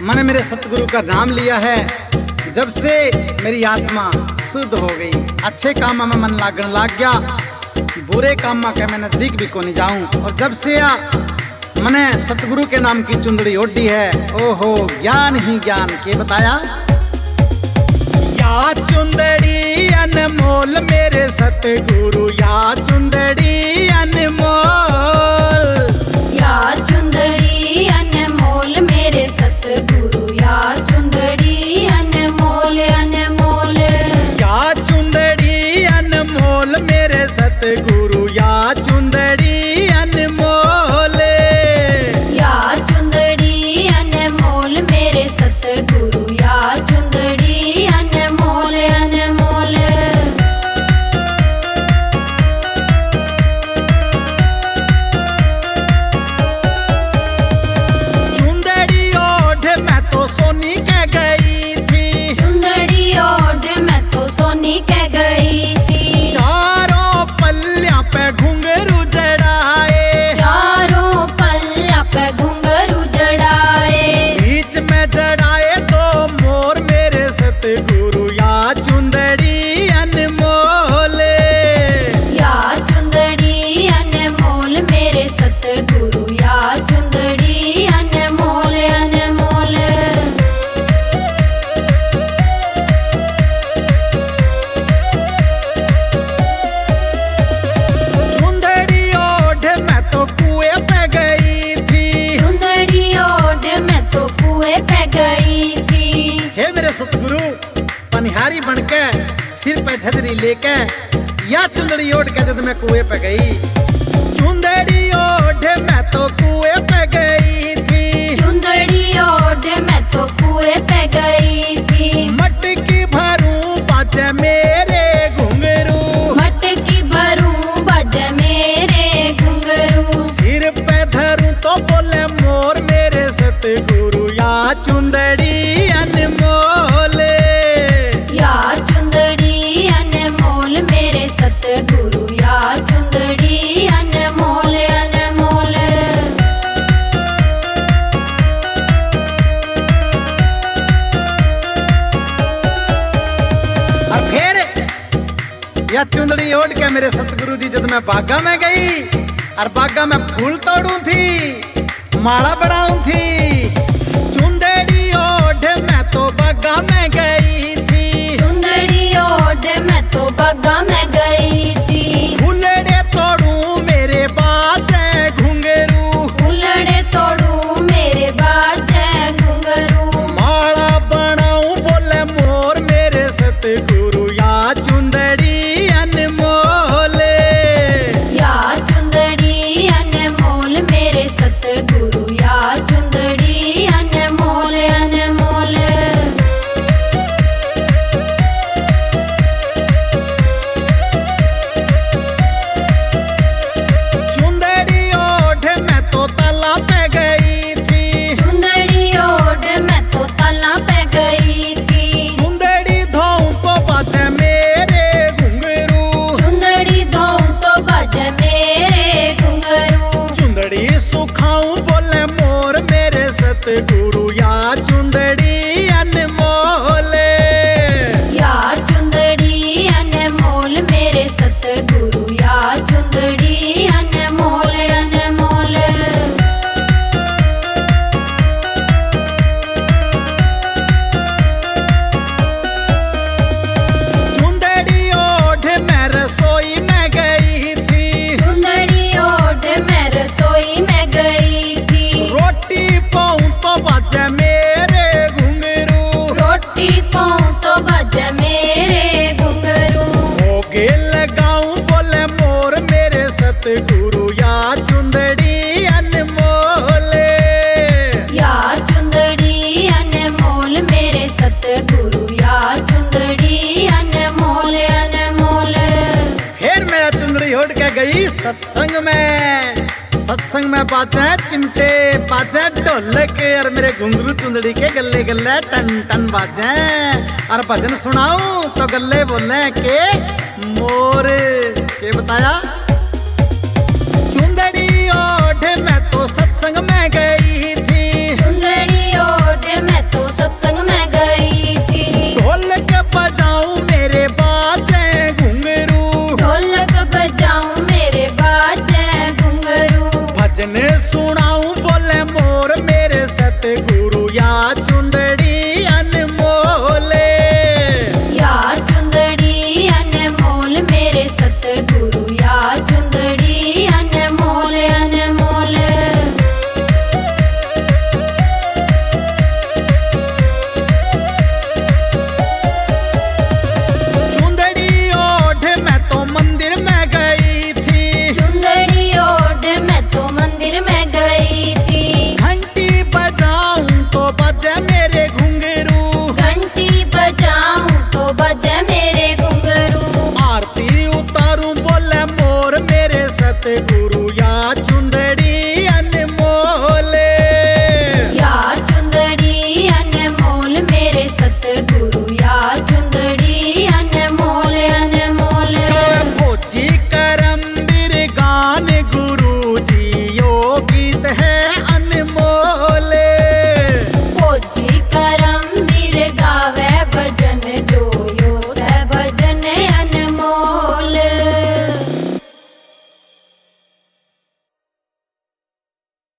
मैंने मेरे सतगुरु का नाम लिया है, जब से मेरी आत्मा शुद्ध हो गई। अच्छे काम में मन लागण लाग गया, बुरे काम के मैं नजदीक भी को नहीं जाऊं। और जब से मैंने सतगुरु के नाम की चुंदड़ी ओढ़ी है, ओहो ज्ञान ही ज्ञान के बताया। या चुंदड़ी अनमोल मेरे सतगुरु, या चुंदड़ी अनमोल, या चुंदड़ी अनमोल मेरे सतगुरु, या चुंदड़ी अनमोल अनमोल, या चुंदड़ी अनमोल मेरे सतगुरु, या चुंदड़ी अनमोल, या चुंदड़ी अनमोल मेरे सतगुरु, या चुंदड़ी अनमोल अनमोल। चुंदड़ी ओढ़ मैं तो सोनी कह गई थी, चुंदड़ी ओढ़ मैं तो सोनी कह गई थी। चारों पल्लिया पे घुंघरू जड़ाए, चारों पल्ला पे घुंघरू जड़ाए, बीच में जड़ाए तो मोर मेरे सतगुरु, या चुंदड़ी अनमोल, या चुंदड़ी अनमोल मेरे सतगुरु, या चुंदड़ी अनमोल अनमोल। चुंदड़ी ओढ़ मैं तो कुएं पे गई थी, चुंदड़ी ओढ़ मैं तो कुएं पे गई थी। हे मेरे सतगुरु पनिहारी बनके सिर पे झजरी लेके, या चुंदड़ी ओढ़ के जब मैं कुएं पे गई। चुंदड़ी ओढ़ मैं तो कुएं पे गई थी, चुंदड़ी ओढ़ मैं तो कुएं पे गई थी। मटकी भरूं बाजे मेरे घुंघरू, मटकी भरूं बजे मेरे घुंघरू, सिर पे धरूं तो बोले मोर मेरे सतगुरु, या चुंदड़ी अनमोल, या चुंदड़ी अनमोल मेरे सतगुरु, या चुंदड़ी अनमोल अनमोल। और फिर या चुंदड़ी ओढ़ के मेरे सतगुरु जी जब मैं बागा में गई, और बागा में फूल तोड़ू थी, माला बनाऊं थी। चुंदड़ी ओढ़ मैं तो बागा में गई थी, चुंदड़ी ओढ़ मैं तो बागा में गई थी। फूलड़े तोड़ू मेरे बाजे घुंघरू, फूलड़े तोड़ू मेरे बाजे घुंघरू, माला बनाऊं बोले मोर मेरे सतगुरु, या चुंदड़ी अनमोल, या चुंदड़ी अनमोल मेरे सतगुरु, या चुंदड़ी अनमोल अनमोल। चुंदड़ी ओढ़ मैं तो तला पे गई थी, चुंदड़ी ओढ़ मैं तो तला पे गई थी। चुंदड़ी धोऊं तो बाजे मेरे घुंघरू, चुंदड़ी धोऊं तो बजे मेरे घुंघरू, चुंदड़ी सुखाऊं बोले मोर मेरे सतगुरु, या चुंदड़ी अनमोल, या चुंदड़ी अनमोल मेरे सतगुरु, या चुंदड़ी अनमोल अनमोल। चुंदड़ी ओढ़ मैं रसोई में गई थी, चुंदड़ी ओढ़ मैं रसोई में गई थी। रोटी पाऊं तो बाजे मेरे घुंघरू, रोटी पाऊं तो बजे मेरे घुंघरू, भोगे लगाऊं बोले मोर मेरे सतगुरु, या चुंदड़ी अनमोल, या चुंदड़ी अनमोल मेरे सतगुरु, या चुंदड़ी अनमोल अनमोल। फिर मैं चुंदड़ी ओढ़ के गई सत्संग में, सत्संग में बाजे चिमटे बाजे ढोलक, और मेरे घुंघरू चुंदड़ी के गले गले टन टन बाजे, और भजन सुनाऊं तो गले बोले के मोर के बताया। चुंदड़ी ओढ़ मैं तो सत्संग में गई थी,